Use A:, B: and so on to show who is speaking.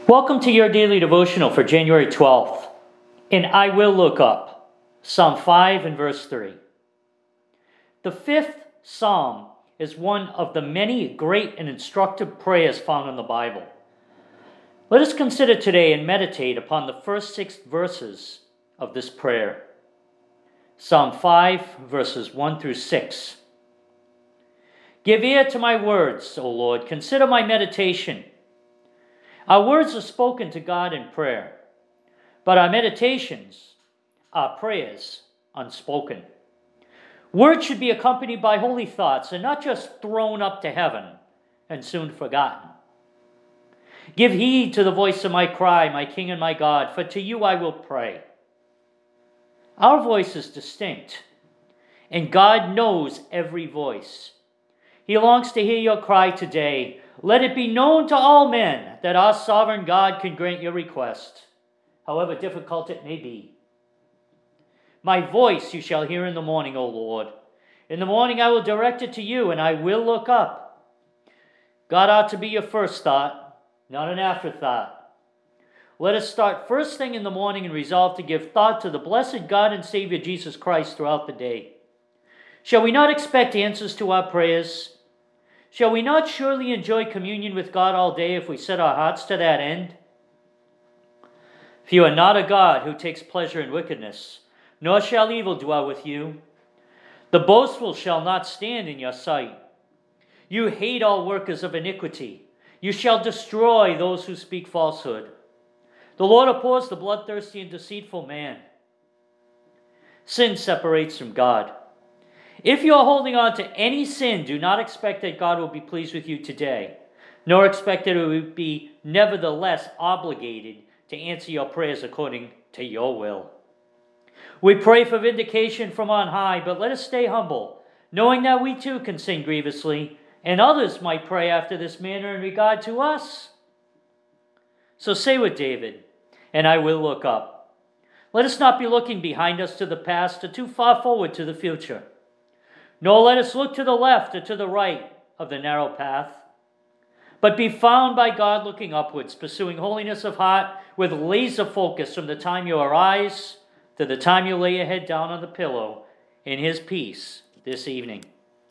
A: Welcome to your daily devotional for January 12th. And I will look up Psalm 5 and verse 3. The fifth psalm is one of the many great and instructive prayers found in the Bible. Let us consider today and meditate upon the first 6 verses of this prayer. Psalm 5 verses 1 through 6. Give ear to my words, O Lord. Consider my meditation. Our words are spoken to God in prayer, but our meditations are prayers unspoken. Words should be accompanied by holy thoughts and not just thrown up to heaven and soon forgotten. Give heed to the voice of my cry, my King and my God, for to you I will pray. Our voice is distinct, and God knows every voice. He longs to hear your cry today. Let it be known to all men that our sovereign God can grant your request, however difficult it may be. My voice you shall hear in the morning, O Lord. In the morning I will direct it to you, and I will look up. God ought to be your first thought, not an afterthought. Let us start first thing in the morning and resolve to give thought to the blessed God and Savior Jesus Christ throughout the day. Shall we not expect answers to our prayers? Shall we not surely enjoy communion with God all day if we set our hearts to that end? For you are not a God who takes pleasure in wickedness, nor shall evil dwell with you. The boastful shall not stand in your sight. You hate all workers of iniquity. You shall destroy those who speak falsehood. The Lord abhors the bloodthirsty and deceitful man. Sin separates from God. If you are holding on to any sin, do not expect that God will be pleased with you today, nor expect that He will be nevertheless obligated to answer your prayers according to your will. We pray for vindication from on high, but let us stay humble, knowing that we too can sin grievously, and others might pray after this manner in regard to us. So say with David, and I will look up. Let us not be looking behind us to the past or too far forward to the future. Nor let us look to the left or to the right of the narrow path, but be found by God looking upwards, pursuing holiness of heart with laser focus from the time you arise to the time you lay your head down on the pillow in His peace this evening.